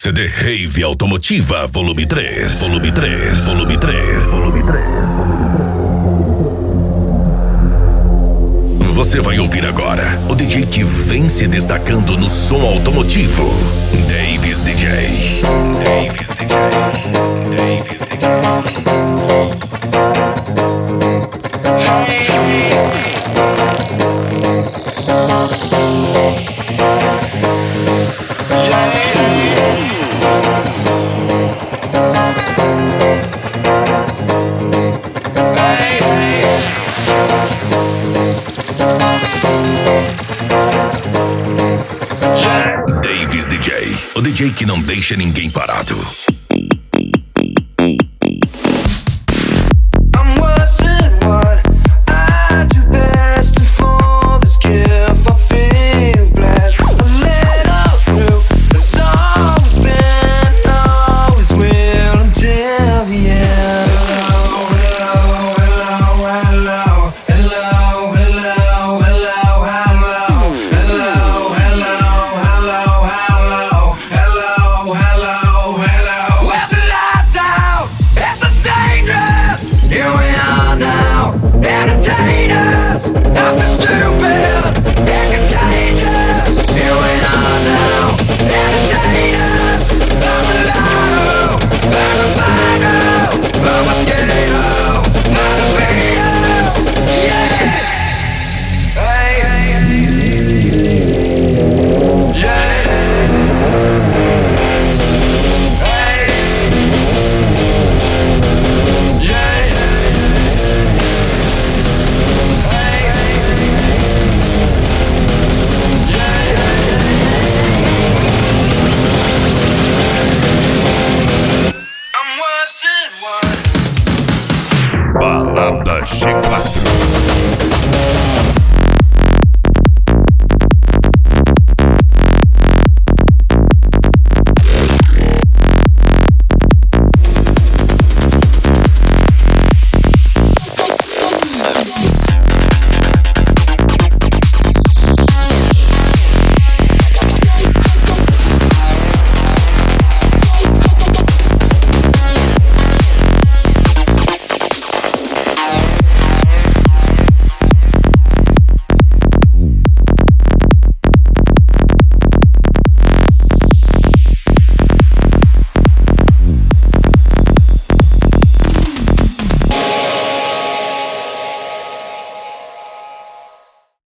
CD Rave Automotiva, volume 3. Volume 3, volume 3, volume 3. Você vai ouvir agora o DJ que vem se destacando no som automotivo. Davis DJ. Davis DJ. Davis DJ. Davis DJ, o DJ que não deixa ninguém parado. Balada G4.